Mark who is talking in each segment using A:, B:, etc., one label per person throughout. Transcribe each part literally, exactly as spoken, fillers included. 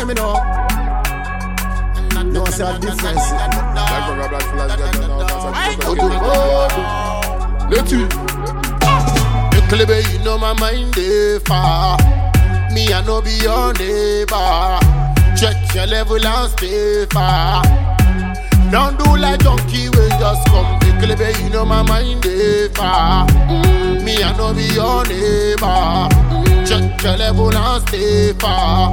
A: hear me now? No, it's a difference. Let's see. You know my mind is far. Me I no be your neighbor. Check your level and stay far. Don't do like donkey, we just come. You know my mind is far. Me I no be your neighbor. Check your level and stay far.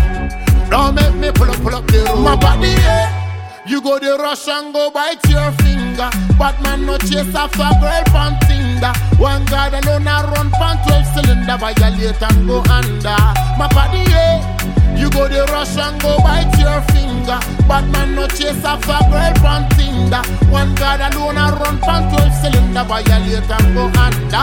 A: Don't make me pull up, pull up the road. My body, yeah. You go the rush and go bite your finger. But man no chase after girl pan Tinder. One guy alone a run pan twelve cylinder. Violate and go under. My body, yeah. You go the rush and go bite your finger. But man no chase after girl pan Tinder. One guy alone a run pan twelve cylinder. Violate and go under.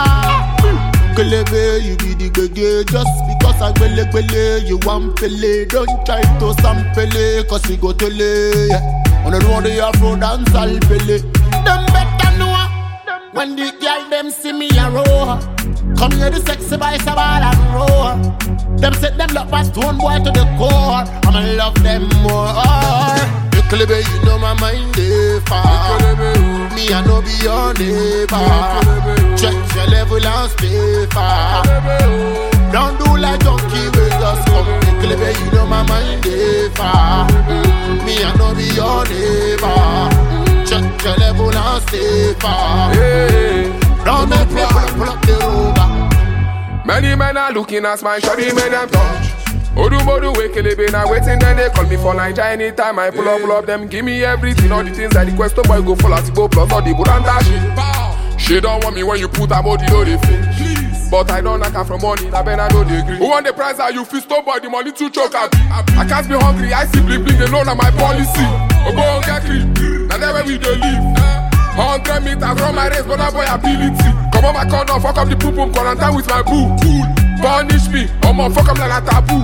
A: Kelebe, you be the gege. Just because I gwele gwele, you want pele. Don't try to sample, cause we go to lay. On the road, the Afro dance, I'll pele. Them better know when the girl them see me a row. Come here, the sexy boys a ball and roll. Them set them love as stone boy to the core. I'ma love them more. Kelebe, you know my mind is far. Me I no be your neighbor. Check your level and stay far. Don't do like donkey, we just come. Kelebe, you know my mind is far. Me I no be your neighbor. Check your level and stay far. Don't make me pull up, pull up the rover.
B: Many men are looking at my shabby men and touch. Odu modu we kelebe na waiting, then they call me for Niger anytime I pull up, pull up them, give me everything, all the things that the question boy go full as go plus all the buranta shit. She don't want me when you put a body low they feel. But I don't knock her from money, I better know they agree. Who want the price are you fist stop boy, the money too choke at. I can't be hungry, I see bling bling, they know na my policy. Obo get clean, now that's where we dey live. Hundred meters from my race, but that boy ability. Come on my corner, fuck up the poop poop, quarantine with my boo. Cool. Punish me, I'ma fuck up like a taboo.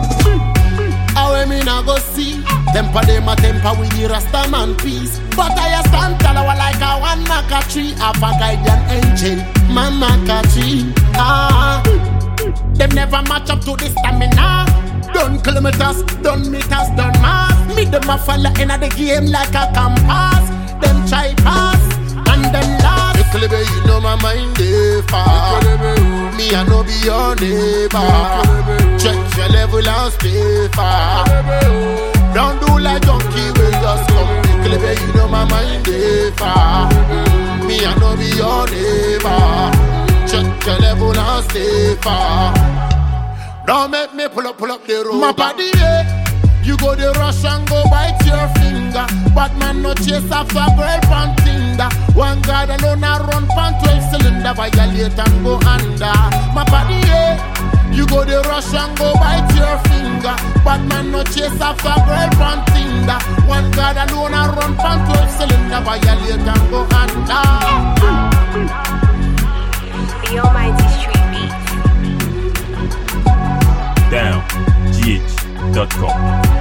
A: How me nah go see? Temper them a temper with the Rasta man peace. But I stand tall like a one maca tree. Half a guardian angel, man maca tree. Ah, them never match up to the stamina. Done kilometers, done meters, done miles. Me them a follow in the game like a compass. Them try pass and them last. Kelebe, you know my mind is far. Me I no be your neighbor. Check your level and stay far. Don't do like donkey, we just come. Kelebe, you know my mind is far. Me I no be your neighbor. Check your level and stay far. Don't make me pull up, pull up the road. My body, yeah. You go the rush and go bite your finger. But man no chase after girl pan Tinder. One guy alone a run pan twelve cylinder. Violate and go under. My body, yeah. You go the rush and go bite your finger. But man no chase after girl pan Tinder. One guy alone a run pan twelve cylinder. Violate and go under.
C: The Almighty Street Beats.
D: Down G H dot com